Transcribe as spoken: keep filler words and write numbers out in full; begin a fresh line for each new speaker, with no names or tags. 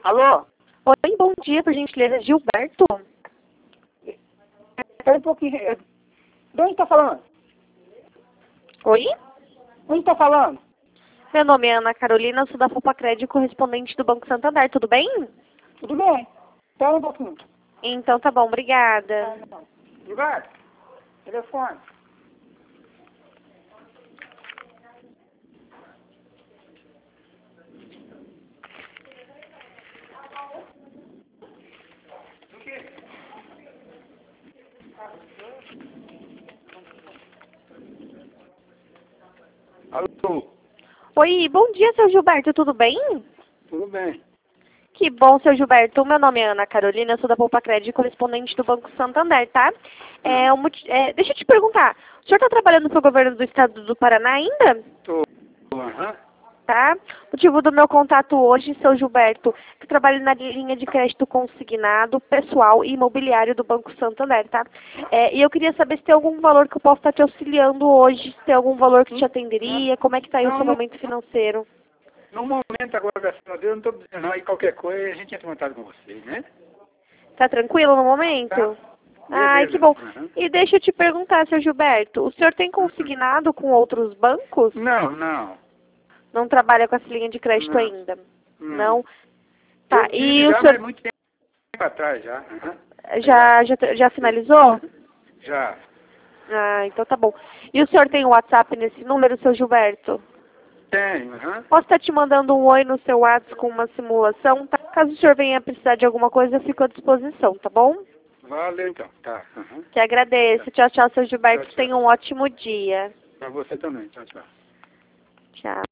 Alô?
Oi, bom dia, por gentileza, Gilberto.
Espera um pouquinho. é, De onde tá falando?
Oi?
Onde tá falando?
Meu nome é Ana Carolina, sou da Fupacred, correspondente do Banco Santander, tudo bem?
Tudo bem? Espera um pouquinho.
Então tá bom, obrigada.
Gilberto, telefone. Alô?
Oi, bom dia, seu Gilberto, tudo bem?
Tudo bem.
Que bom, seu Gilberto. Meu nome é Ana Carolina, eu sou da Fupacred, correspondente do Banco Santander, tá? É, um moti- é, deixa eu te perguntar, o senhor está trabalhando para o governo do estado do Paraná ainda?
Tô. Aham.
Tá? O motivo do meu contato hoje, seu Gilberto, que eu trabalho na linha de crédito consignado, pessoal e imobiliário do Banco Santander, tá? É, e eu queria saber se tem algum valor que eu possa estar te auxiliando hoje, se tem algum valor que te atenderia, como é que está aí o
Não,
seu
não.
momento financeiro.
No momento agora, graças a Deus, eu não tô dizendo não. E qualquer coisa a gente entra em contato com vocês, né?
Tá tranquilo no momento?
Tá.
Ai,
Beleza.
que bom.
Aham.
E deixa eu te perguntar, seu Gilberto, o senhor tem consignado com outros bancos?
Não, não.
Não trabalha com essa linha de crédito
Não.
ainda?
Não.
Não? Tá,
Eu tive
e o
já,
senhor
mas muito tempo atrás já. Aham.
já, já, já finalizou?
Já.
Ah, então tá bom. E o senhor tem o WhatsApp nesse número, seu Gilberto?
Tenho, aham.
Posso estar te mandando um oi no seu WhatsApp com uma simulação, tá? Caso o senhor venha precisar de alguma coisa, eu fico à disposição, tá bom?
Valeu então. Tá. Aham.
Que agradeço. Tchau, tchau, seu Gilberto.
Tchau, tchau.
Tenha um ótimo dia.
Pra você também. Tchau, tchau.
Tchau.